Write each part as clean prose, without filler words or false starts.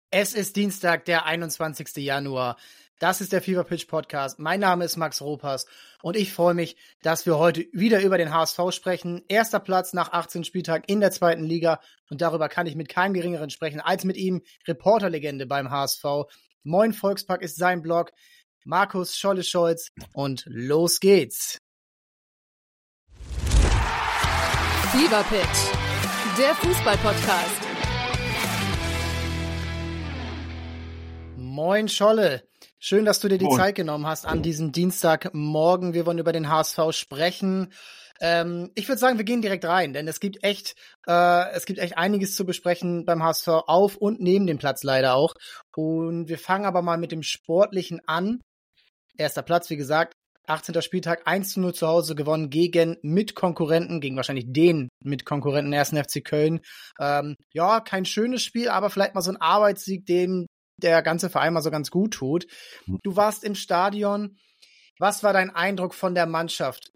Es ist Dienstag, der 21. Januar. Das ist der Fever Pitch Podcast. Mein Name ist Max Ropas und ich freue mich, dass wir heute wieder über den HSV sprechen. Erster Platz nach 18 Spieltagen in der zweiten Liga und darüber kann ich mit keinem Geringeren sprechen als mit ihm, Reporterlegende beim HSV. Moin Volkspark ist sein Blog. Markus Scholle-Scholz und los geht's. Fever Pitch, der Fußball-Podcast. Moin Scholle, schön, dass du dir die Zeit genommen hast an diesem Dienstagmorgen. Wir wollen über den HSV sprechen. Ich würde sagen, wir gehen direkt rein, denn es gibt echt einiges zu besprechen beim HSV auf und neben dem Platz leider auch. Und wir fangen aber mal mit dem Sportlichen an. Erster Platz, wie gesagt, 18. Spieltag, 1:0 zu Hause gewonnen gegen Mitkonkurrenten, gegen wahrscheinlich den Mitkonkurrenten 1. FC Köln. Ja, kein schönes Spiel, aber vielleicht mal so ein Arbeitssieg, dem der ganze Verein mal so ganz gut tut. Du warst im Stadion. Was war dein Eindruck von der Mannschaft?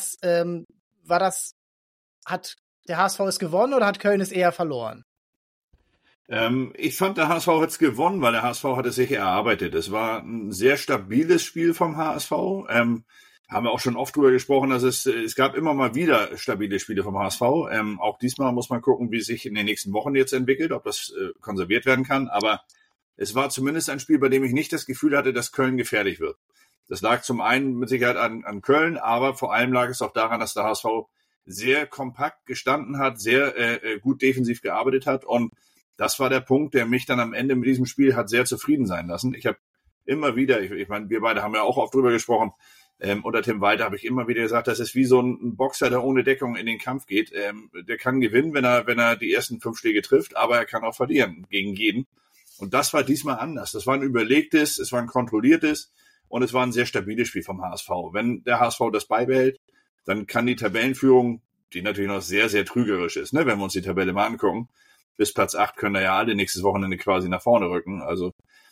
Hat der HSV es gewonnen oder hat Köln es eher verloren? Ich fand, der HSV hat es gewonnen, weil der HSV hat es sich erarbeitet. Es war ein sehr stabiles Spiel vom HSV. Haben wir auch schon oft drüber gesprochen, dass es gab immer mal wieder stabile Spiele vom HSV. Auch diesmal muss man gucken, wie es sich in den nächsten Wochen jetzt entwickelt, ob das konserviert werden kann. Aber es war zumindest ein Spiel, bei dem ich nicht das Gefühl hatte, dass Köln gefährlich wird. Das lag zum einen mit Sicherheit an Köln, aber vor allem lag es auch daran, dass der HSV sehr kompakt gestanden hat, sehr gut defensiv gearbeitet hat. Und das war der Punkt, der mich dann am Ende mit diesem Spiel hat sehr zufrieden sein lassen. Ich habe immer wieder, ich meine, wir beide haben ja auch oft drüber gesprochen, unter Tim Walter habe ich immer wieder gesagt, das ist wie so ein Boxer, der ohne Deckung in den Kampf geht. Der kann gewinnen, wenn er die ersten 5 Schläge trifft, aber er kann auch verlieren gegen jeden. Und das war diesmal anders. Das war ein überlegtes, es war ein kontrolliertes und es war ein sehr stabiles Spiel vom HSV. Wenn der HSV das beibehält, dann kann die Tabellenführung, die natürlich noch sehr, sehr trügerisch ist, ne, wenn wir uns die Tabelle mal angucken, bis Platz 8 können da ja alle nächstes Wochenende quasi nach vorne rücken. Also,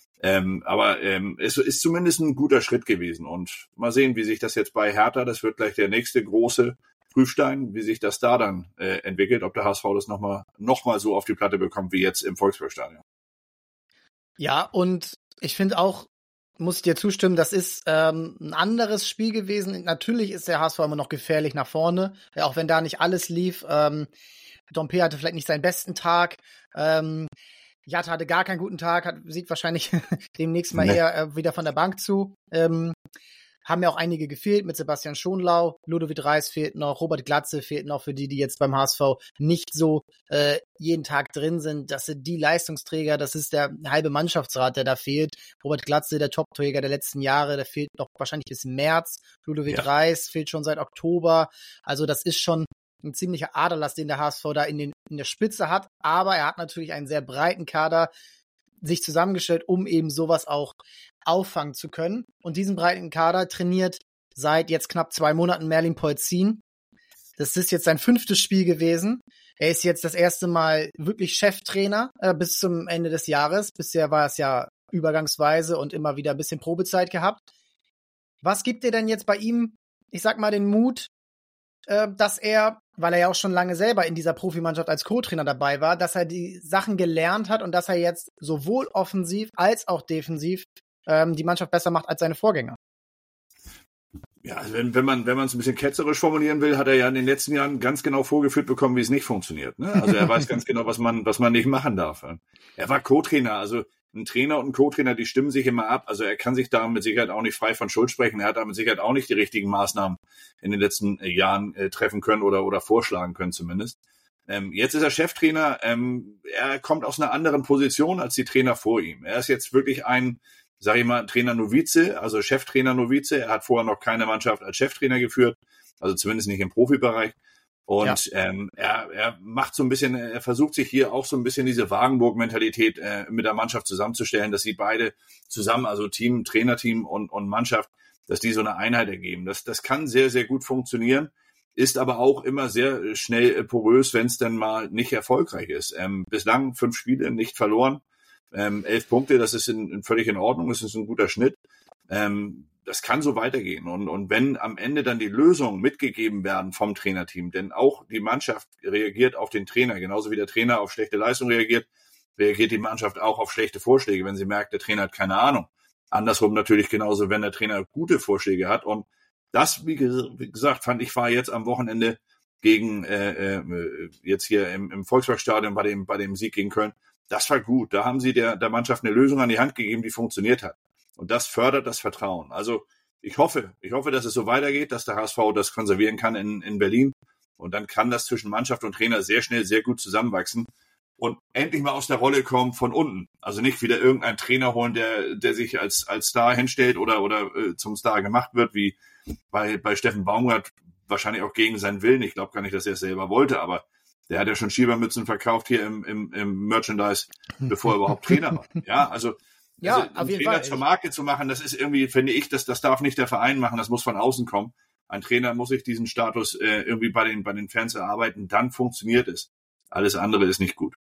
es ist zumindest ein guter Schritt gewesen. Und mal sehen, wie sich das jetzt bei Hertha, das wird gleich der nächste große Prüfstein, wie sich das da dann entwickelt, ob der HSV das noch mal so auf die Platte bekommt wie jetzt im Volksparkstadion. Ja, und ich finde auch, muss ich dir zustimmen, das ist ein anderes Spiel gewesen. Natürlich ist der HSV immer noch gefährlich nach vorne, auch wenn da nicht alles lief. Dompe hatte vielleicht nicht seinen besten Tag. Jatta hatte gar keinen guten Tag, sieht wahrscheinlich demnächst mal eher wieder von der Bank zu. Haben ja auch einige gefehlt mit Sebastian Schonlau, Ludovic Reis fehlt noch, Robert Glatze fehlt noch für die jetzt beim HSV nicht so jeden Tag drin sind. Das sind die Leistungsträger, das ist der halbe Mannschaftsrat, der da fehlt. Robert Glatze, der Top-Träger der letzten Jahre, der fehlt noch wahrscheinlich bis März. Ludovic Reis fehlt schon seit Oktober. Also das ist schon ein ziemlicher Aderlass, den der HSV da in der Spitze hat. Aber er hat natürlich einen sehr breiten Kader sich zusammengestellt, um eben sowas auch auffangen zu können. Und diesen breiten Kader trainiert seit jetzt knapp 2 Monaten Merlin Polzin. Das ist jetzt sein 5. Spiel gewesen. Er ist jetzt das erste Mal wirklich Cheftrainer bis zum Ende des Jahres. Bisher war es ja übergangsweise und immer wieder ein bisschen Probezeit gehabt. Was gibt dir denn jetzt bei ihm, ich sag mal, den Mut, dass er, weil er ja auch schon lange selber in dieser Profimannschaft als Co-Trainer dabei war, dass er die Sachen gelernt hat und dass er jetzt sowohl offensiv als auch defensiv die Mannschaft besser macht als seine Vorgänger? Ja, also wenn man es ein bisschen ketzerisch formulieren will, hat er ja in den letzten Jahren ganz genau vorgeführt bekommen, wie es nicht funktioniert. Ne? Also er weiß ganz genau, was man nicht machen darf. Er war Co-Trainer, also ein Trainer und ein Co-Trainer, die stimmen sich immer ab. Also er kann sich da mit Sicherheit auch nicht frei von Schuld sprechen. Er hat da mit Sicherheit auch nicht die richtigen Maßnahmen in den letzten Jahren treffen können oder vorschlagen können zumindest. Jetzt ist er Cheftrainer. Er kommt aus einer anderen Position als die Trainer vor ihm. Er ist jetzt wirklich ein, sag ich mal, Trainer-Novize, also Cheftrainer-Novize. Er hat vorher noch keine Mannschaft als Cheftrainer geführt, also zumindest nicht im Profibereich. Und er macht so ein bisschen, er versucht sich hier auch so ein bisschen diese Wagenburg-Mentalität mit der Mannschaft zusammenzustellen, dass sie beide zusammen, also Team, Trainerteam und Mannschaft, dass die so eine Einheit ergeben. Das kann sehr, sehr gut funktionieren, ist aber auch immer sehr schnell porös, wenn es dann mal nicht erfolgreich ist. Bislang 5 Spiele, nicht verloren, 11 Punkte, das ist völlig in Ordnung, das ist ein guter Schnitt. Das kann so weitergehen. Und wenn am Ende dann die Lösungen mitgegeben werden vom Trainerteam, denn auch die Mannschaft reagiert auf den Trainer, genauso wie der Trainer auf schlechte Leistung reagiert, reagiert die Mannschaft auch auf schlechte Vorschläge, wenn sie merkt, der Trainer hat keine Ahnung. Andersrum natürlich genauso, wenn der Trainer gute Vorschläge hat. Und das, wie gesagt, fand ich, war jetzt am Wochenende gegen jetzt hier im Volksparkstadion bei dem Sieg gegen Köln. Das war gut. Da haben sie der Mannschaft eine Lösung an die Hand gegeben, die funktioniert hat. Und das fördert das Vertrauen. Also ich hoffe, dass es so weitergeht, dass der HSV das konservieren kann in Berlin. Und dann kann das zwischen Mannschaft und Trainer sehr schnell, sehr gut zusammenwachsen und endlich mal aus der Rolle kommen von unten. Also nicht wieder irgendein Trainer holen, der sich als Star hinstellt oder zum Star gemacht wird, wie bei Steffen Baumgart, wahrscheinlich auch gegen seinen Willen. Ich glaube gar nicht, dass er es selber wollte, aber der hat ja schon Schiebermützen verkauft hier im Merchandise, bevor er überhaupt Trainer war. Ja, also auf jeden Trainer Fall zur Marke zu machen, das ist irgendwie, finde ich, das darf nicht der Verein machen, das muss von außen kommen. Ein Trainer muss sich diesen Status irgendwie bei den Fans erarbeiten, dann funktioniert es. Alles andere ist nicht gut.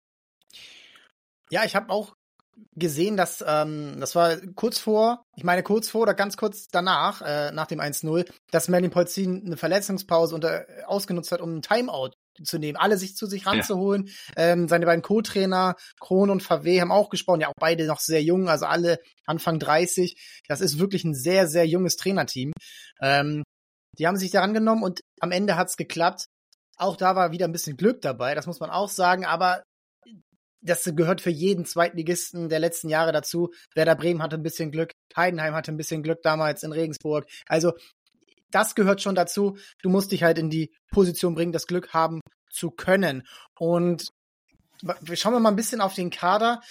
Ja, ich habe auch gesehen, dass das war kurz vor oder ganz kurz danach, nach dem 1-0, dass Merlin Polzin eine Verletzungspause ausgenutzt hat, um einen Timeout zu nehmen, alle sich zu sich ranzuholen. Ja. Seine beiden Co-Trainer, Krohn und Favre, haben auch gesprochen, ja auch beide noch sehr jung, also alle Anfang 30. Das ist wirklich ein sehr, sehr junges Trainerteam. Die haben sich daran genommen und am Ende hat's geklappt. Auch da war wieder ein bisschen Glück dabei, das muss man auch sagen, aber das gehört für jeden Zweitligisten der letzten Jahre dazu. Werder Bremen hatte ein bisschen Glück, Heidenheim hatte ein bisschen Glück damals in Regensburg. Also das gehört schon dazu. Du musst dich halt in die Position bringen, das Glück haben zu können. Und schauen wir mal ein bisschen auf den Kader.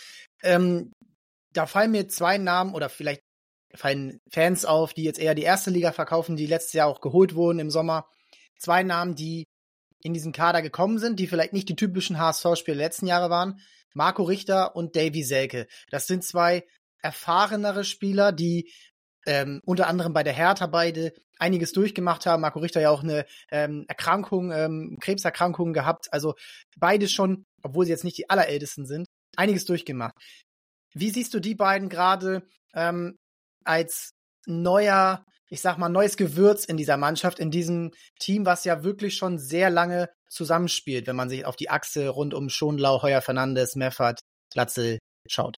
Da fallen mir zwei Namen oder vielleicht fallen Fans auf, die jetzt eher die erste Liga verkaufen, die letztes Jahr auch geholt wurden im Sommer. Zwei Namen, die in diesen Kader gekommen sind, die vielleicht nicht die typischen HSV-Spieler der letzten Jahre waren. Marco Richter und Davy Selke. Das sind zwei erfahrenere Spieler, die unter anderem bei der Hertha beide einiges durchgemacht haben. Marco Richter ja auch eine Krebserkrankung gehabt. Also beide schon, obwohl sie jetzt nicht die allerältesten sind, einiges durchgemacht. Wie siehst du die beiden gerade als neues Gewürz in dieser Mannschaft, in diesem Team, was ja wirklich schon sehr lange zusammenspielt, wenn man sich auf die Achse rund um Schonlau, Heuer Fernandes, Meffert, Glatzel schaut?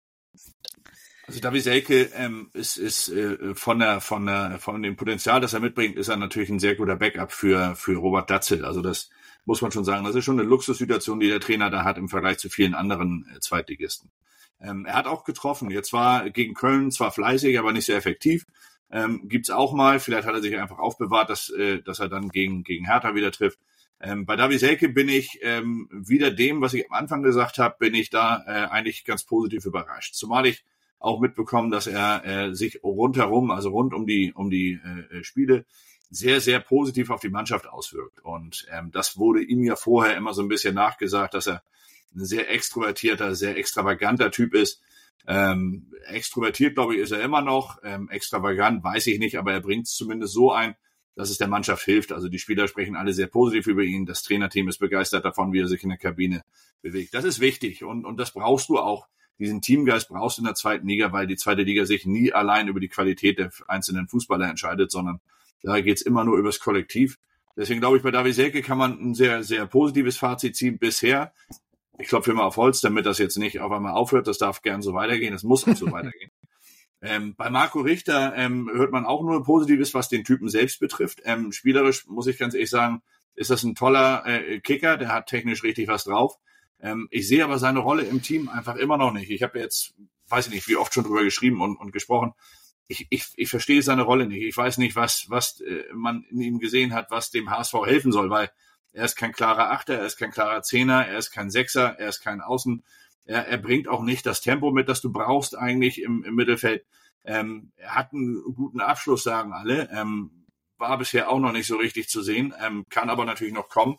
Also Davy Selke ist von dem Potenzial, das er mitbringt, ist er natürlich ein sehr guter Backup für Robert Glatzel. Also das muss man schon sagen. Das ist schon eine Luxussituation, die der Trainer da hat im Vergleich zu vielen anderen Zweitligisten. Er hat auch getroffen. Jetzt war gegen Köln zwar fleißig, aber nicht sehr effektiv. Gibt's auch mal. Vielleicht hat er sich einfach aufbewahrt, dass er dann gegen Hertha wieder trifft. Bei Davy Selke bin ich wieder dem, was ich am Anfang gesagt habe, bin ich da eigentlich ganz positiv überrascht. Zumal ich auch mitbekommen, dass er sich rundherum, also rund um die Spiele, sehr, sehr positiv auf die Mannschaft auswirkt. Und das wurde ihm ja vorher immer so ein bisschen nachgesagt, dass er ein sehr extrovertierter, sehr extravaganter Typ ist. Extrovertiert, glaube ich, ist er immer noch. Extravagant weiß ich nicht, aber er bringt es zumindest so ein, dass es der Mannschaft hilft. Also die Spieler sprechen alle sehr positiv über ihn. Das Trainerteam ist begeistert davon, wie er sich in der Kabine bewegt. Das ist wichtig und das brauchst du auch. Diesen Teamgeist brauchst du in der zweiten Liga, weil die zweite Liga sich nie allein über die Qualität der einzelnen Fußballer entscheidet, sondern da geht's immer nur übers Kollektiv. Deswegen glaube ich, bei Davy Selke kann man ein sehr, sehr positives Fazit ziehen bisher. Ich klopfe immer auf Holz, damit das jetzt nicht auf einmal aufhört. Das darf gern so weitergehen. Das muss auch so weitergehen. Bei Marco Richter hört man auch nur Positives, was den Typen selbst betrifft. Spielerisch, muss ich ganz ehrlich sagen, ist das ein toller Kicker. Der hat technisch richtig was drauf. Ich sehe aber seine Rolle im Team einfach immer noch nicht. Ich habe jetzt, weiß ich nicht, wie oft schon drüber geschrieben und gesprochen. Ich verstehe seine Rolle nicht. Ich weiß nicht, was man in ihm gesehen hat, was dem HSV helfen soll, weil er ist kein klarer Achter, er ist kein klarer Zehner, er ist kein Sechser, er ist kein Außen. Er bringt auch nicht das Tempo mit, das du brauchst eigentlich im Mittelfeld. Er hat einen guten Abschluss, sagen alle. War bisher auch noch nicht so richtig zu sehen, kann aber natürlich noch kommen.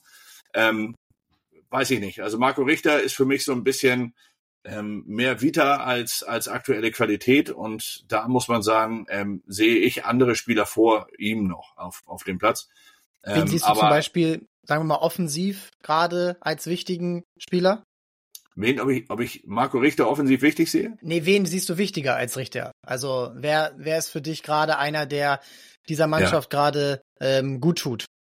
Weiß ich nicht. Also Marco Richter ist für mich so ein bisschen mehr Vita als aktuelle Qualität und da muss man sagen, sehe ich andere Spieler vor ihm noch auf dem Platz. Wen siehst du zum Beispiel, sagen wir mal, offensiv gerade als wichtigen Spieler? Ob ich Marco Richter offensiv wichtig sehe? Nee, wen siehst du wichtiger als Richter? Also wer ist für dich gerade einer, der dieser Mannschaft gerade gut tut?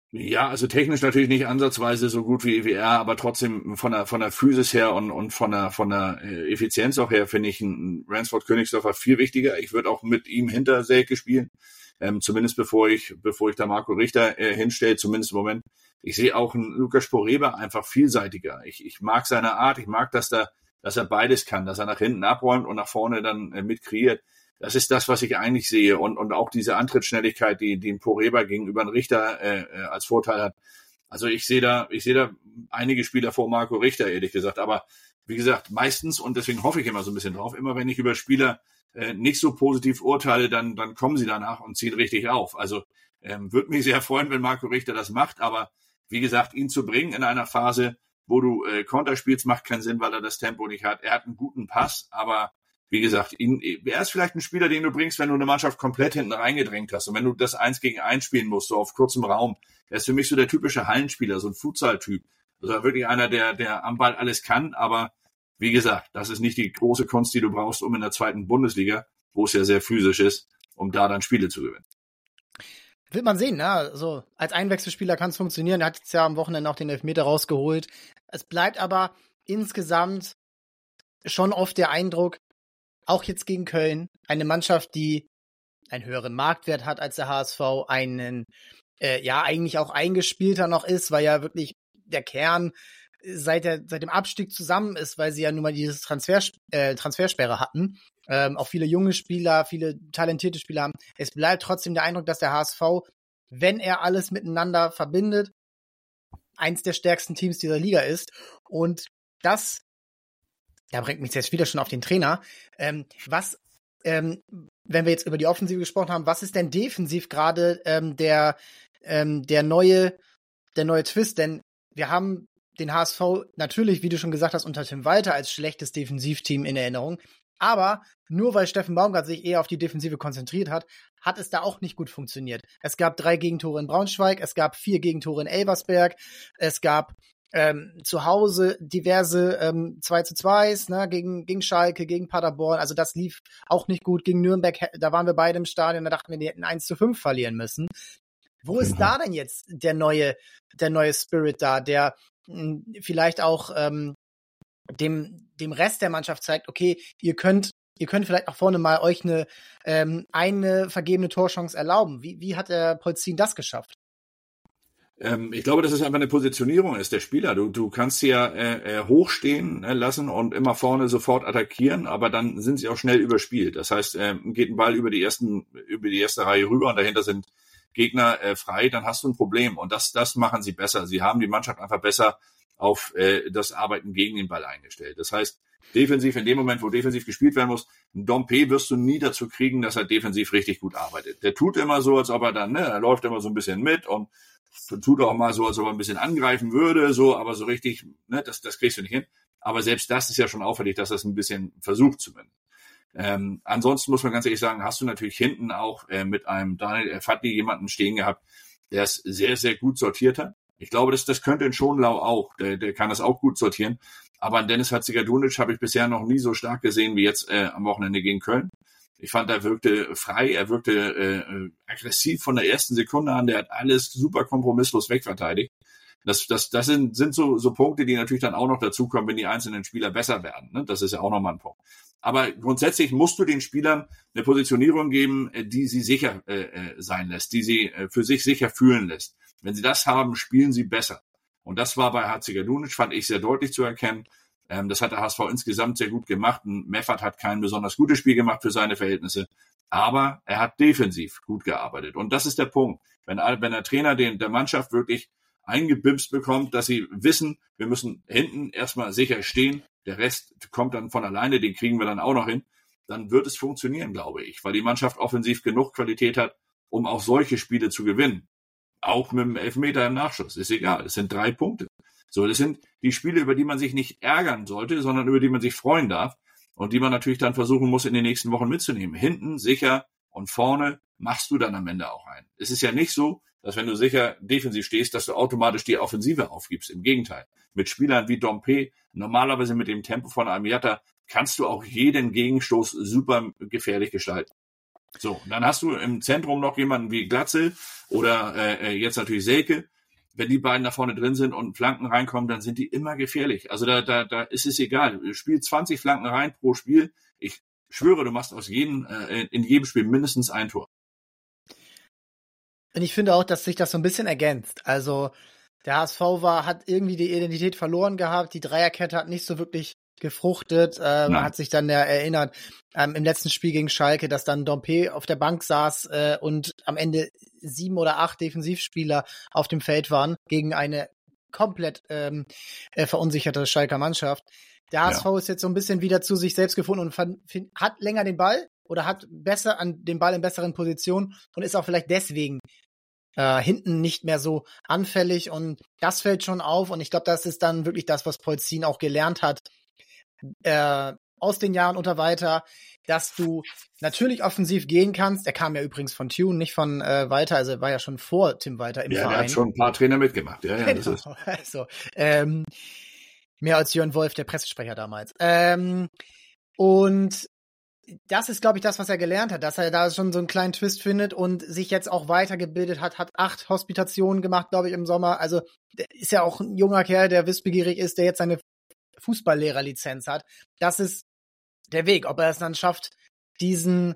Ja, also technisch natürlich nicht ansatzweise so gut wie er, aber trotzdem von der Physis her und von der Effizienz auch her finde ich einen Ransford Königsdörfer viel wichtiger. Ich würde auch mit ihm hinter Selke spielen, zumindest bevor ich da Marco Richter hinstelle, zumindest im Moment. Ich sehe auch einen Lukas Poreba einfach vielseitiger. Ich mag seine Art, ich mag, dass er beides kann, dass er nach hinten abräumt und nach vorne dann mit kreiert. Das ist das, was ich eigentlich sehe. Und auch diese Antrittsschnelligkeit, die ein Poreba gegenüber einen Richter als Vorteil hat. Also ich sehe da einige Spieler vor Marco Richter, ehrlich gesagt. Aber wie gesagt, meistens, und deswegen hoffe ich immer so ein bisschen drauf, immer wenn ich über Spieler nicht so positiv urteile, dann kommen sie danach und ziehen richtig auf. Also würde mich sehr freuen, wenn Marco Richter das macht. Aber wie gesagt, ihn zu bringen in einer Phase, wo du Konter spielst, macht keinen Sinn, weil er das Tempo nicht hat. Er hat einen guten Pass, aber wie gesagt, er ist vielleicht ein Spieler, den du bringst, wenn du eine Mannschaft komplett hinten reingedrängt hast und wenn du das 1 gegen 1 spielen musst, so auf kurzem Raum. Er ist für mich so der typische Hallenspieler, so ein Futsal-Typ. Also wirklich einer, der am Ball alles kann, aber wie gesagt, das ist nicht die große Kunst, die du brauchst, um in der 2. Bundesliga, wo es ja sehr physisch ist, um da dann Spiele zu gewinnen. Wird man sehen, ne? Also als Einwechselspieler kann es funktionieren. Er hat jetzt ja am Wochenende auch den Elfmeter rausgeholt. Es bleibt aber insgesamt schon oft der Eindruck, auch jetzt gegen Köln, eine Mannschaft, die einen höheren Marktwert hat als der HSV, einen eigentlich auch eingespielter noch ist, weil ja wirklich der Kern seit dem Abstieg zusammen ist, weil sie ja nun mal dieses Transfersperre hatten. Auch viele junge Spieler, viele talentierte Spieler haben. Es bleibt trotzdem der Eindruck, dass der HSV, wenn er alles miteinander verbindet, eins der stärksten Teams dieser Liga ist. Und das, da bringt mich jetzt wieder schon auf den Trainer. Wenn wir jetzt über die Offensive gesprochen haben, was ist denn defensiv gerade der neue Twist? Denn wir haben den HSV natürlich, wie du schon gesagt hast, unter Tim Walter als schlechtes Defensivteam in Erinnerung. Aber nur weil Steffen Baumgart sich eher auf die Defensive konzentriert hat, hat es da auch nicht gut funktioniert. Es gab 3 Gegentore in Braunschweig, es gab 4 Gegentore in Elversberg, es gab zu Hause diverse 2:2, ne, gegen Schalke, gegen Paderborn. Also das lief auch nicht gut. Gegen Nürnberg, da waren wir beide im Stadion, da dachten wir, die hätten 1:5 verlieren müssen. Wo ist da denn jetzt der neue Spirit da, der vielleicht auch dem Rest der Mannschaft zeigt, okay, ihr könnt vielleicht nach vorne mal euch eine vergebene Torchance erlauben. Wie hat der Polzin das geschafft? Ich glaube, dass es einfach eine Positionierung ist der Spieler. Du kannst sie ja hochstehen lassen und immer vorne sofort attackieren, aber dann sind sie auch schnell überspielt. Das heißt, geht ein Ball über die erste Reihe rüber und dahinter sind Gegner frei, dann hast du ein Problem. Und das machen sie besser. Sie haben die Mannschaft einfach besser auf das Arbeiten gegen den Ball eingestellt. Das heißt, defensiv, in dem Moment, wo defensiv gespielt werden muss, ein Dompe wirst du nie dazu kriegen, dass er defensiv richtig gut arbeitet. Der tut immer so, als ob er dann, er läuft immer so ein bisschen mit und tut auch mal so, als ob er ein bisschen angreifen würde, so, aber so richtig, das kriegst du nicht hin. Aber selbst das ist ja schon auffällig, dass er es ein bisschen versucht zumindest. Ansonsten muss man ganz ehrlich sagen, hast du natürlich hinten auch mit einem Daniel Fadli jemanden stehen gehabt, der es sehr, sehr gut sortiert hat. Ich glaube, das könnte in Schonlau auch. Der kann das auch gut sortieren. Aber an Dennis Hatzikadunic habe ich bisher noch nie so stark gesehen wie jetzt am Wochenende gegen Köln. Ich fand, er wirkte frei, er wirkte aggressiv von der ersten Sekunde an. Der hat alles super kompromisslos wegverteidigt. Das sind so Punkte, die natürlich dann auch noch dazukommen, wenn die einzelnen Spieler besser werden. Ne? Das ist ja auch nochmal ein Punkt. Aber grundsätzlich musst du den Spielern eine Positionierung geben, die sie sicher sein lässt, die sie für sich sicher fühlen lässt. Wenn sie das haben, spielen sie besser. Und das war bei Hatzikadunic, fand ich sehr deutlich zu erkennen. Das hat der HSV insgesamt sehr gut gemacht. Und Meffert hat kein besonders gutes Spiel gemacht für seine Verhältnisse. Aber er hat defensiv gut gearbeitet. Und das ist der Punkt. Wenn der Trainer der Mannschaft wirklich eingebimst bekommt, dass sie wissen, wir müssen hinten erstmal sicher stehen, der Rest kommt dann von alleine, den kriegen wir dann auch noch hin, dann wird es funktionieren, glaube ich, weil die Mannschaft offensiv genug Qualität hat, um auch solche Spiele zu gewinnen. Auch mit dem Elfmeter im Nachschuss, ist egal, es sind 3 Punkte. So, das sind die Spiele, über die man sich nicht ärgern sollte, sondern über die man sich freuen darf und die man natürlich dann versuchen muss, in den nächsten Wochen mitzunehmen. Hinten sicher und vorne machst du dann am Ende auch ein. Es ist ja nicht so, dass wenn du sicher defensiv stehst, dass du automatisch die Offensive aufgibst. Im Gegenteil. Mit Spielern wie Dompe, normalerweise mit dem Tempo von Amiata, kannst du auch jeden Gegenstoß super gefährlich gestalten. So, dann hast du im Zentrum noch jemanden wie Glatzel oder jetzt natürlich Selke, wenn die beiden da vorne drin sind und Flanken reinkommen, dann sind die immer gefährlich. Also da ist es egal. Spiel 20 Flanken rein pro Spiel. Ich schwöre, du machst in jedem Spiel mindestens ein Tor. Und ich finde auch, dass sich das so ein bisschen ergänzt. Also der HSV hat irgendwie die Identität verloren gehabt. Die Dreierkette hat nicht so wirklich gefruchtet. Man hat sich dann erinnert im letzten Spiel gegen Schalke, dass dann Dompe auf der Bank saß und am Ende 7 oder 8 Defensivspieler auf dem Feld waren gegen eine komplett verunsicherte Schalker Mannschaft. Der HSV ist jetzt so ein bisschen wieder zu sich selbst gefunden und hat länger den Ball oder hat besser an den Ball in besseren Positionen und ist auch vielleicht deswegen hinten nicht mehr so anfällig, und das fällt schon auf, und ich glaube, das ist dann wirklich das, was Polzin auch gelernt hat aus den Jahren unter Walter, dass du natürlich offensiv gehen kannst. Er kam ja übrigens von Thune, nicht von Walter, also er war ja schon vor Tim Walter im Verein. Ja, er hat schon ein paar Trainer mitgemacht. Ja, genau. Das ist. Also, mehr als Jörn Wolf, der Pressesprecher damals. Und das ist, glaube ich, das, was er gelernt hat, dass er da schon so einen kleinen Twist findet und sich jetzt auch weitergebildet hat 8 Hospitationen gemacht, glaube ich, im Sommer. Also der ist ja auch ein junger Kerl, der wissbegierig ist, der jetzt seine Fußballlehrerlizenz hat. Das ist der Weg. Ob er es dann schafft, dieses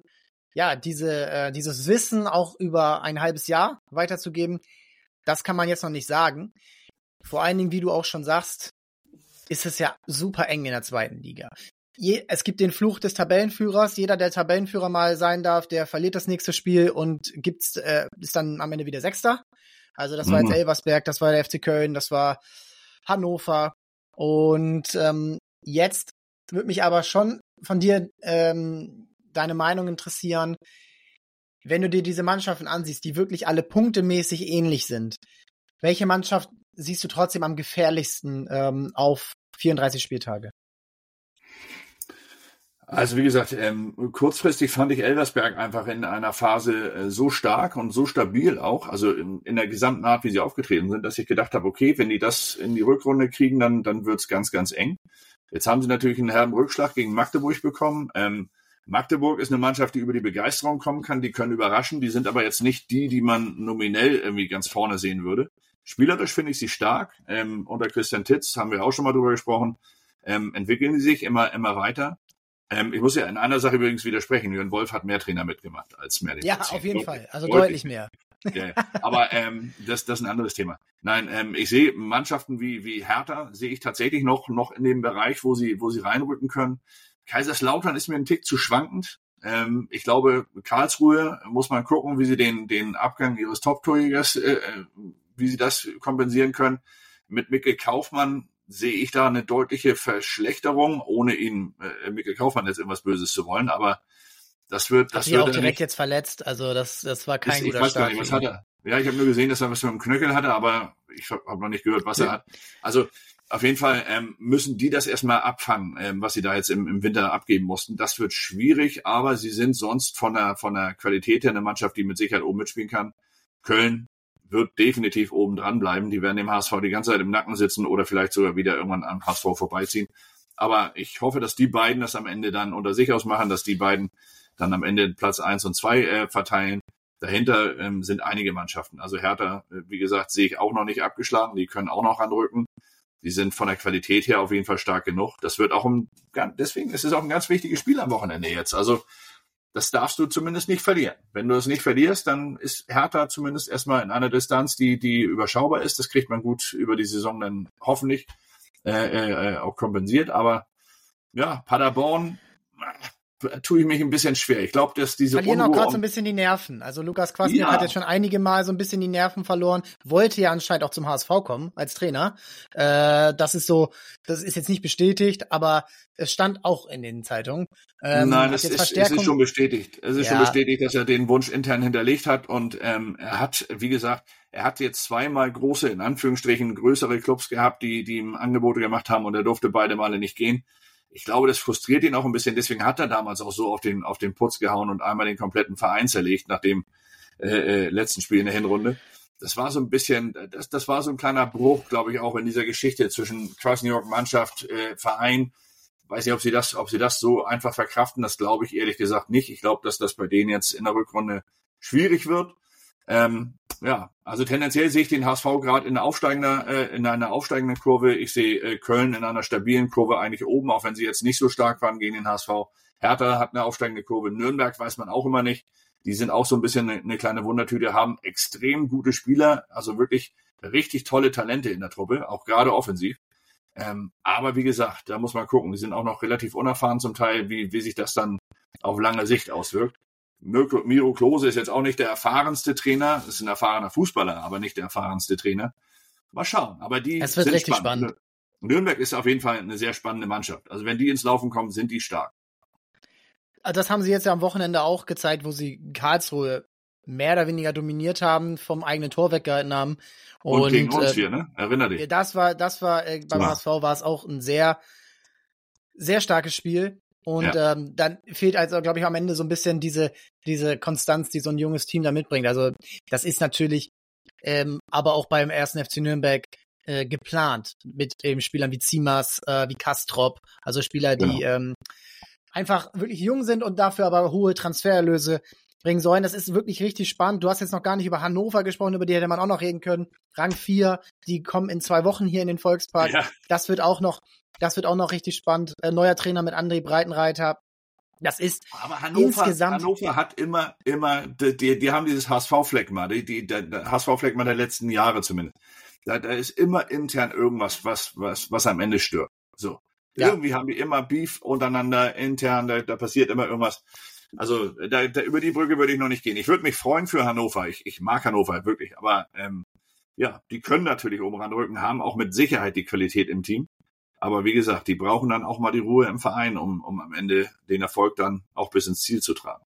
Wissen auch über ein halbes Jahr weiterzugeben, das kann man jetzt noch nicht sagen. Vor allen Dingen, wie du auch schon sagst, ist es ja super eng in der zweiten Liga. Es gibt den Fluch des Tabellenführers. Jeder, der Tabellenführer mal sein darf, der verliert das nächste Spiel und ist dann am Ende wieder Sechster. Also das war jetzt Elversberg, das war der FC Köln, das war Hannover. Und jetzt würde mich aber schon von dir deine Meinung interessieren, wenn du dir diese Mannschaften ansiehst, die wirklich alle punktemäßig ähnlich sind. Welche Mannschaft siehst du trotzdem am gefährlichsten auf 34 Spieltage? Also wie gesagt, kurzfristig fand ich Elversberg einfach in einer Phase so stark und so stabil auch, also in der gesamten Art, wie sie aufgetreten sind, dass ich gedacht habe, okay, wenn die das in die Rückrunde kriegen, dann wird's ganz, ganz eng. Jetzt haben sie natürlich einen herben Rückschlag gegen Magdeburg bekommen. Magdeburg ist eine Mannschaft, die über die Begeisterung kommen kann, die können überraschen, die sind aber jetzt nicht die man nominell irgendwie ganz vorne sehen würde. Spielerisch finde ich sie stark. Unter Christian Titz haben wir auch schon mal drüber gesprochen. Entwickeln sie sich immer weiter. Ich muss ja in einer Sache übrigens widersprechen. Jörn Wolf hat mehr Trainer mitgemacht als Merlin. Ja, auf jeden Fall. Also deutlich mehr. Ja, aber das ist ein anderes Thema. Nein, ich sehe Mannschaften wie Hertha, sehe ich tatsächlich noch in dem Bereich, wo sie reinrücken können. Kaiserslautern ist mir ein Tick zu schwankend. Ich glaube, Karlsruhe muss man gucken, wie sie den Abgang ihres Top-Torjägers, wie sie das kompensieren können. Mit Mikkel Kaufmann sehe ich da eine deutliche Verschlechterung, ohne ihn, Mikkel Kaufmann jetzt irgendwas Böses zu wollen, aber das wird auch direkt jetzt verletzt, also das war kein guter Start. Ich weiß gar nicht, was hat er? Ja, ich habe nur gesehen, dass er was mit dem Knöchel hatte, aber ich habe noch nicht gehört, was er hat. Also auf jeden Fall müssen die das erstmal abfangen, was sie da jetzt im Winter abgeben mussten. Das wird schwierig, aber sie sind sonst von der Qualität her eine Mannschaft, die mit Sicherheit oben mitspielen kann. Köln wird definitiv oben dran bleiben. Die werden dem HSV die ganze Zeit im Nacken sitzen oder vielleicht sogar wieder irgendwann am HSV vorbeiziehen. Aber ich hoffe, dass die beiden das am Ende dann unter sich ausmachen, dass die beiden dann am Ende Platz 1 und 2 verteilen. Dahinter sind einige Mannschaften. Also Hertha, wie gesagt, sehe ich auch noch nicht abgeschlagen. Die können auch noch anrücken. Die sind von der Qualität her auf jeden Fall stark genug. Das wird auch deswegen ist es auch ein ganz wichtiges Spiel am Wochenende jetzt. Also das darfst du zumindest nicht verlieren. Wenn du es nicht verlierst, dann ist Hertha zumindest erstmal in einer Distanz, die überschaubar ist. Das kriegt man gut über die Saison dann hoffentlich auch kompensiert. Aber ja, Paderborn tue ich mich ein bisschen schwer. Ich glaube, dass diese verlieren auch gerade so ein bisschen die Nerven. Also Lukas Kwasniok hat jetzt schon einige Mal so ein bisschen die Nerven verloren, wollte ja anscheinend auch zum HSV kommen als Trainer. Das ist jetzt nicht bestätigt, aber es stand auch in den Zeitungen. Nein, es ist schon bestätigt. Es ist schon bestätigt, dass er den Wunsch intern hinterlegt hat und er hat, wie gesagt, er hat jetzt zweimal große, in Anführungsstrichen, größere Clubs gehabt, die ihm Angebote gemacht haben und er durfte beide Male nicht gehen. Ich glaube, das frustriert ihn auch ein bisschen. Deswegen hat er damals auch so auf den Putz gehauen und einmal den kompletten Verein zerlegt nach dem letzten Spiel in der Hinrunde. Das war so ein bisschen, das war so ein kleiner Bruch, glaube ich, auch in dieser Geschichte zwischen Kwasniok, Mannschaft, Verein. Weiß nicht, ob sie das so einfach verkraften. Das glaube ich ehrlich gesagt nicht. Ich glaube, dass das bei denen jetzt in der Rückrunde schwierig wird. Ja, also tendenziell sehe ich den HSV gerade in einer aufsteigenden Kurve. Ich sehe Köln in einer stabilen Kurve eigentlich oben, auch wenn sie jetzt nicht so stark waren gegen den HSV. Hertha hat eine aufsteigende Kurve. Nürnberg weiß man auch immer nicht. Die sind auch so ein bisschen eine kleine Wundertüte, haben extrem gute Spieler, also wirklich richtig tolle Talente in der Truppe, auch gerade offensiv. Aber wie gesagt, da muss man gucken. Die sind auch noch relativ unerfahren zum Teil, wie sich das dann auf lange Sicht auswirkt. Miro Klose ist jetzt auch nicht der erfahrenste Trainer, ist ein erfahrener Fußballer, aber nicht der erfahrenste Trainer. Mal schauen. Aber es wird richtig spannend. Nürnberg ist auf jeden Fall eine sehr spannende Mannschaft. Also wenn die ins Laufen kommen, sind die stark. Das haben sie jetzt ja am Wochenende auch gezeigt, wo sie Karlsruhe mehr oder weniger dominiert haben, vom eigenen Tor weggehalten haben. Und gegen uns hier, ne? Erinner dich. Das war beim HSV war es auch ein sehr, sehr starkes Spiel. Und dann fehlt also, glaube ich, am Ende so ein bisschen diese Konstanz, die so ein junges Team da mitbringt. Also das ist natürlich aber auch beim 1. FC Nürnberg geplant mit eben Spielern wie Zimas, wie Kastrop, also Spieler, die einfach wirklich jung sind und dafür aber hohe Transfererlöse bringen sollen. Das ist wirklich richtig spannend. Du hast jetzt noch gar nicht über Hannover gesprochen, über die hätte man auch noch reden können. Rang 4, die kommen in 2 Wochen hier in den Volkspark. Ja. Das wird auch noch richtig spannend. Neuer Trainer mit André Breitenreiter. Das ist aber Hannover hat immer, die haben dieses HSV-Phlegma, der HSV-Phlegma der letzten Jahre zumindest. Da ist immer intern irgendwas, was am Ende stört. So. Ja. Irgendwie haben die immer Beef untereinander intern, da passiert immer irgendwas. Also über die Brücke würde ich noch nicht gehen. Ich würde mich freuen für Hannover. Ich mag Hannover wirklich, aber die können natürlich oben ranrücken, haben auch mit Sicherheit die Qualität im Team. Aber wie gesagt, die brauchen dann auch mal die Ruhe im Verein, um am Ende den Erfolg dann auch bis ins Ziel zu tragen.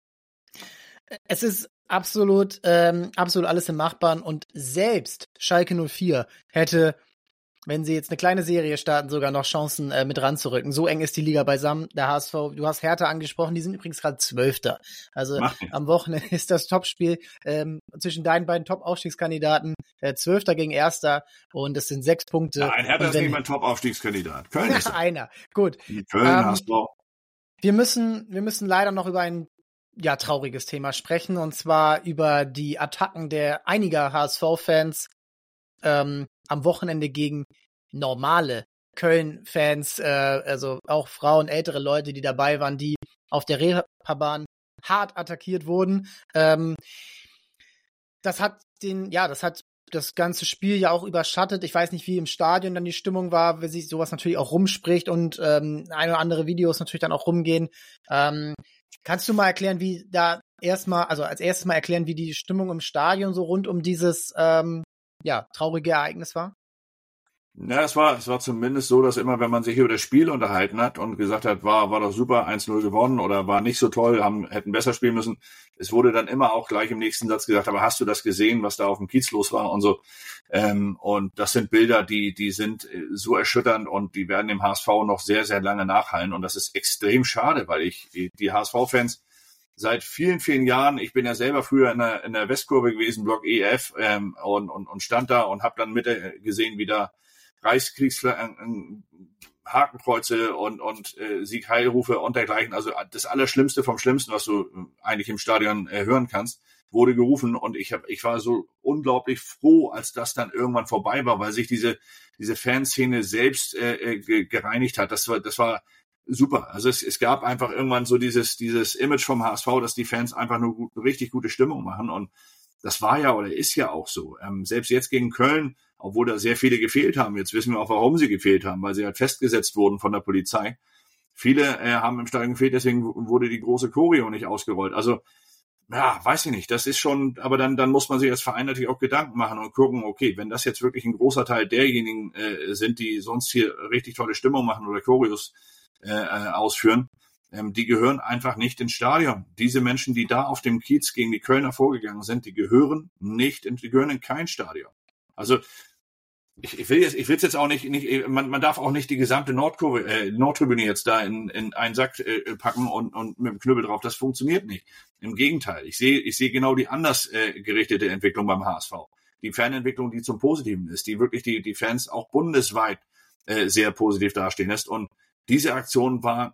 Es ist absolut alles im Machbaren und selbst Schalke 04 hätte, wenn sie jetzt eine kleine Serie starten, sogar noch Chancen mit ranzurücken. So eng ist die Liga beisammen. Der HSV, du hast Hertha angesprochen, die sind übrigens gerade 12. Also am Wochenende ist das Topspiel zwischen deinen beiden Top-Aufstiegskandidaten, 12. gegen 1. und es sind 6 Punkte. Nein, Hertha ist nicht mein Top-Aufstiegskandidat. Köln ist einer. Gut. Köln, HSV. Wir müssen leider noch über ein trauriges Thema sprechen, und zwar über die Attacken einiger HSV-Fans am Wochenende gegen normale Köln-Fans, also auch Frauen, ältere Leute, die dabei waren, die auf der Reeperbahn hart attackiert wurden. Das hat das ganze Spiel ja auch überschattet. Ich weiß nicht, wie im Stadion dann die Stimmung war, wenn sich sowas natürlich auch rumspricht und ein oder andere Videos natürlich dann auch rumgehen. Kannst du mal erklären, wie da als erstes mal erklären, wie die Stimmung im Stadion so rund um dieses traurige Ereignis war? Ja, es war zumindest so, dass immer, wenn man sich über das Spiel unterhalten hat und gesagt hat, war doch super, 1-0 gewonnen oder war nicht so toll, hätten besser spielen müssen, es wurde dann immer auch gleich im nächsten Satz gesagt, aber hast du das gesehen, was da auf dem Kiez los war und so. Und das sind Bilder, die sind so erschütternd und die werden dem HSV noch sehr, sehr lange nachhallen. Und das ist extrem schade, weil die HSV-Fans seit vielen, vielen Jahren, ich bin ja selber früher in der Westkurve gewesen, Block EF, und stand da und habe dann gesehen, wie da Hakenkreuze und Sieg-Heil-Rufe und dergleichen, also das Allerschlimmste vom Schlimmsten, was du eigentlich im Stadion hören kannst, wurde gerufen, und ich war so unglaublich froh, als das dann irgendwann vorbei war, weil sich diese Fanszene selbst gereinigt hat. Das war super. Also es gab einfach irgendwann so dieses Image vom HSV, dass die Fans einfach nur richtig gute Stimmung machen, und das war ja oder ist ja auch so. Selbst jetzt gegen Köln, obwohl da sehr viele gefehlt haben, jetzt wissen wir auch, warum sie gefehlt haben, weil sie halt festgesetzt wurden von der Polizei. Viele haben im Stadion gefehlt, deswegen wurde die große Choreo nicht ausgerollt. Also, ja, weiß ich nicht. Das ist schon, aber dann muss man sich als Verein natürlich auch Gedanken machen und gucken, okay, wenn das jetzt wirklich ein großer Teil derjenigen sind, die sonst hier richtig tolle Stimmung machen oder Choreos ausführen, die gehören einfach nicht ins Stadion. Diese Menschen, die da auf dem Kiez gegen die Kölner vorgegangen sind, die gehören in kein Stadion. Also ich will jetzt auch nicht, man darf auch nicht die gesamte Nordtribüne jetzt da in einen Sack packen und mit dem Knüppel drauf. Das funktioniert nicht. Im Gegenteil, ich sehe genau die anders gerichtete Entwicklung beim HSV. Die Fanentwicklung, die zum Positiven ist, die wirklich die Fans auch bundesweit sehr positiv dastehen lässt. Und diese Aktion war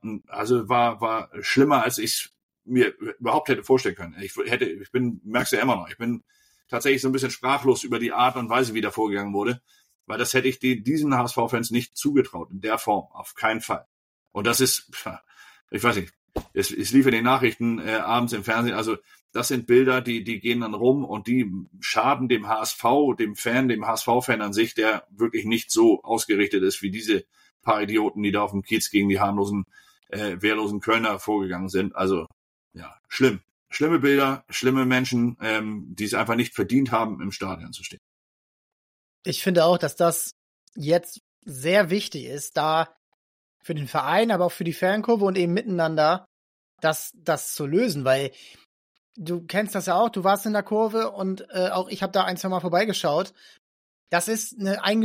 schlimmer, als ich es mir überhaupt hätte vorstellen können. Merkst du ja immer noch, ich bin tatsächlich so ein bisschen sprachlos über die Art und Weise, wie da vorgegangen wurde. Weil das hätte ich diesen HSV-Fans nicht zugetraut, in der Form, auf keinen Fall. Und das ist, ich weiß nicht, es lief in den Nachrichten abends im Fernsehen, also das sind Bilder, die gehen dann rum und die schaden dem HSV, dem HSV-Fan an sich, der wirklich nicht so ausgerichtet ist wie diese paar Idioten, die da auf dem Kiez gegen die harmlosen, wehrlosen Kölner vorgegangen sind. Also, ja, schlimm. Schlimme Bilder, schlimme Menschen, die es einfach nicht verdient haben, im Stadion zu stehen. Ich finde auch, dass das jetzt sehr wichtig ist, da für den Verein, aber auch für die Fankurve und eben miteinander das zu lösen, weil du kennst das ja auch, du warst in der Kurve und auch ich habe da 1-2 Mal vorbeigeschaut. Das ist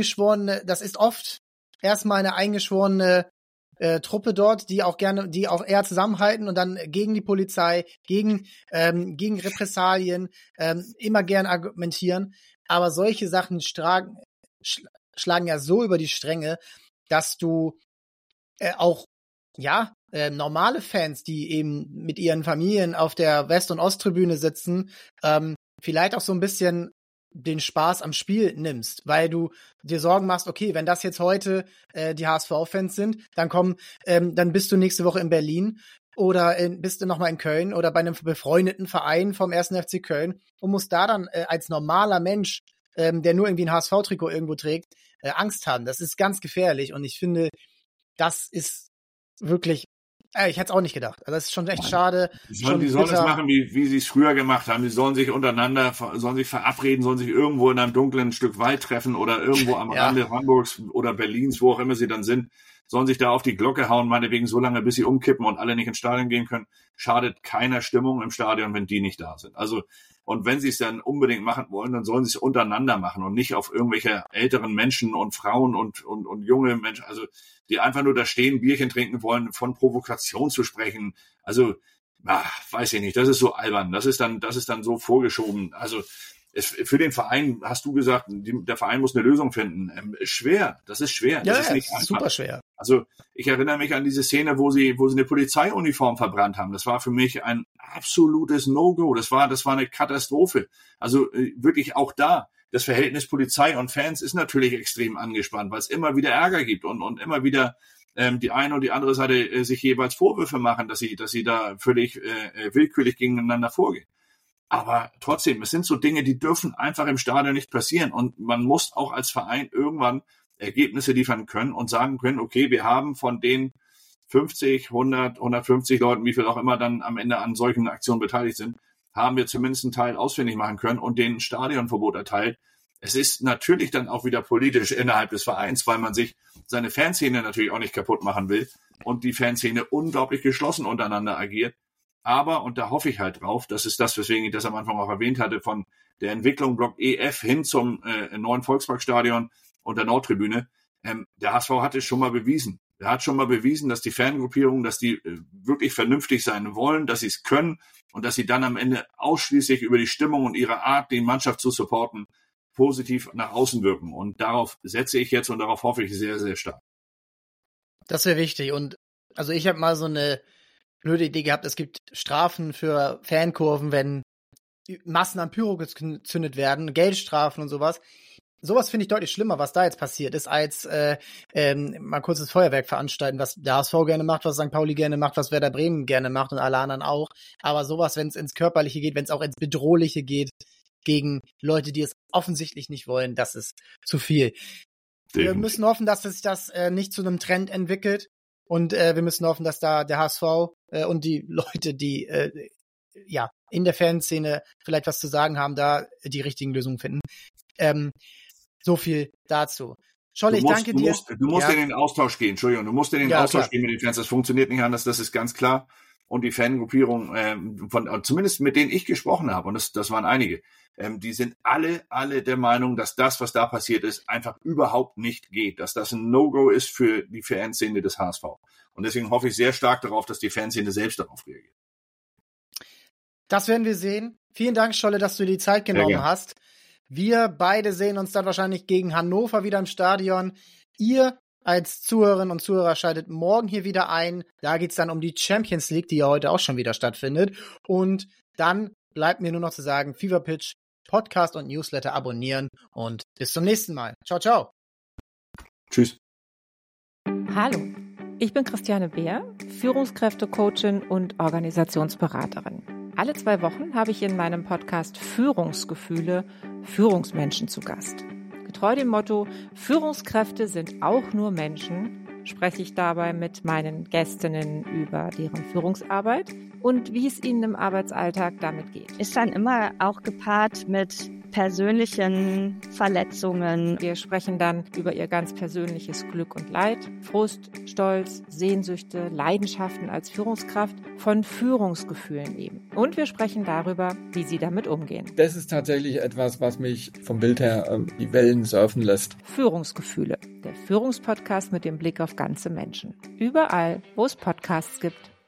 das ist oft erstmal eine eingeschworene Truppe dort, die auch eher zusammenhalten und dann gegen die Polizei, gegen Repressalien immer gern argumentieren. Aber solche Sachen schlagen ja so über die Stränge, dass du auch normale Fans, die eben mit ihren Familien auf der West- und Osttribüne sitzen, vielleicht auch so ein bisschen den Spaß am Spiel nimmst, weil du dir Sorgen machst, okay, wenn das jetzt heute die HSV-Fans sind, dann bist du nächste Woche in Berlin oder bist du nochmal in Köln oder bei einem befreundeten Verein vom 1. FC Köln und musst da dann als normaler Mensch, der nur irgendwie ein HSV-Trikot irgendwo trägt, Angst haben. Das ist ganz gefährlich und ich finde, das ist wirklich, ich hätte es auch nicht gedacht. Also das ist schon echt schade. Die sollen es machen, wie sie es früher gemacht haben. Die sollen sich untereinander, sollen sich verabreden, sollen sich irgendwo in einem dunklen Stück Wald treffen oder irgendwo am Rande Hamburgs oder Berlins, wo auch immer sie dann sind, sollen sich da auf die Glocke hauen, meinetwegen so lange, bis sie umkippen und alle nicht ins Stadion gehen können. Schadet keiner Stimmung im Stadion, wenn die nicht da sind. Also, und wenn sie es dann unbedingt machen wollen, dann sollen sie es untereinander machen und nicht auf irgendwelche älteren Menschen und Frauen und junge Menschen, also die einfach nur da stehen, Bierchen trinken wollen, von Provokation zu sprechen. Also, weiß ich nicht, das ist so albern. Das ist dann so vorgeschoben. Also, für den Verein, hast du gesagt, der Verein muss eine Lösung finden. Schwer, das ist schwer. Das ist nicht einfach. Super schwer. Also ich erinnere mich an diese Szene, wo sie eine Polizeiuniform verbrannt haben. Das war für mich ein absolutes No-Go. Das war eine Katastrophe. Also wirklich auch da. Das Verhältnis Polizei und Fans ist natürlich extrem angespannt, weil es immer wieder Ärger gibt und immer wieder die eine und die andere Seite sich jeweils Vorwürfe machen, dass sie da völlig willkürlich gegeneinander vorgehen. Aber trotzdem, es sind so Dinge, die dürfen einfach im Stadion nicht passieren. Und man muss auch als Verein irgendwann Ergebnisse liefern können und sagen können, okay, wir haben von den 50, 100, 150 Leuten, wie viel auch immer dann am Ende an solchen Aktionen beteiligt sind, haben wir zumindest einen Teil ausfindig machen können und den Stadionverbot erteilt. Es ist natürlich dann auch wieder politisch innerhalb des Vereins, weil man sich seine Fanszene natürlich auch nicht kaputt machen will und die Fanszene unglaublich geschlossen untereinander agiert. Aber, und da hoffe ich halt drauf, das ist das, weswegen ich das am Anfang auch erwähnt hatte, von der Entwicklung Block EF hin zum neuen Volksparkstadion und der Nordtribüne, der HSV hat es schon mal bewiesen. Er hat schon mal bewiesen, dass die Fangruppierungen, dass die wirklich vernünftig sein wollen, dass sie es können und dass sie dann am Ende ausschließlich über die Stimmung und ihre Art, die Mannschaft zu supporten, positiv nach außen wirken. Und darauf setze ich jetzt und darauf hoffe ich sehr, sehr stark. Das wäre wichtig. Und also ich habe mal so eine blöde Idee gehabt, es gibt Strafen für Fankurven, wenn Massen an Pyro gezündet werden, Geldstrafen und sowas. Sowas finde ich deutlich schlimmer, was da jetzt passiert ist, als mal kurzes Feuerwerk veranstalten, was der HSV gerne macht, was St. Pauli gerne macht, was Werder Bremen gerne macht und alle anderen auch. Aber sowas, wenn es ins Körperliche geht, wenn es auch ins Bedrohliche geht, gegen Leute, die es offensichtlich nicht wollen, das ist zu viel. Wir müssen hoffen, dass sich das nicht zu einem Trend entwickelt. Und wir müssen hoffen, dass da der HSV und die Leute, die in der Fanszene vielleicht was zu sagen haben, da die richtigen Lösungen finden. So viel dazu. Scholle, ich danke dir. Du musst in den Austausch gehen, Entschuldigung, du musst in den Austausch gehen mit den Fans. Das funktioniert nicht anders, das ist ganz klar. Und die Fangruppierung, zumindest mit denen ich gesprochen habe, und das waren einige, die sind alle der Meinung, dass das, was da passiert ist, einfach überhaupt nicht geht, dass das ein No-Go ist für die Fanszene des HSV. Und deswegen hoffe ich sehr stark darauf, dass die Fanszene selbst darauf reagiert. Das werden wir sehen. Vielen Dank, Scholle, dass du dir die Zeit genommen hast. Wir beide sehen uns dann wahrscheinlich gegen Hannover wieder im Stadion. Ihr als Zuhörerinnen und Zuhörer schaltet morgen hier wieder ein. Da geht's dann um die Champions League, die ja heute auch schon wieder stattfindet. Und dann bleibt mir nur noch zu sagen, Fever Pitch Podcast und Newsletter abonnieren und bis zum nächsten Mal. Ciao, ciao. Tschüss. Hallo, ich bin Christiane Beer, Führungskräfte-Coachin und Organisationsberaterin. Alle 2 Wochen habe ich in meinem Podcast Führungsgefühle Führungsmenschen zu Gast. Getreu dem Motto, Führungskräfte sind auch nur Menschen, spreche ich dabei mit meinen Gästinnen über deren Führungsarbeit und wie es ihnen im Arbeitsalltag damit geht. Ist dann immer auch gepaart mit persönlichen Verletzungen. Wir sprechen dann über ihr ganz persönliches Glück und Leid, Frust, Stolz, Sehnsüchte, Leidenschaften als Führungskraft, von Führungsgefühlen eben. Und wir sprechen darüber, wie sie damit umgehen. Das ist tatsächlich etwas, was mich vom Bild her die Wellen surfen lässt. Führungsgefühle, der Führungspodcast mit dem Blick auf ganze Menschen. Überall, wo es Podcasts gibt.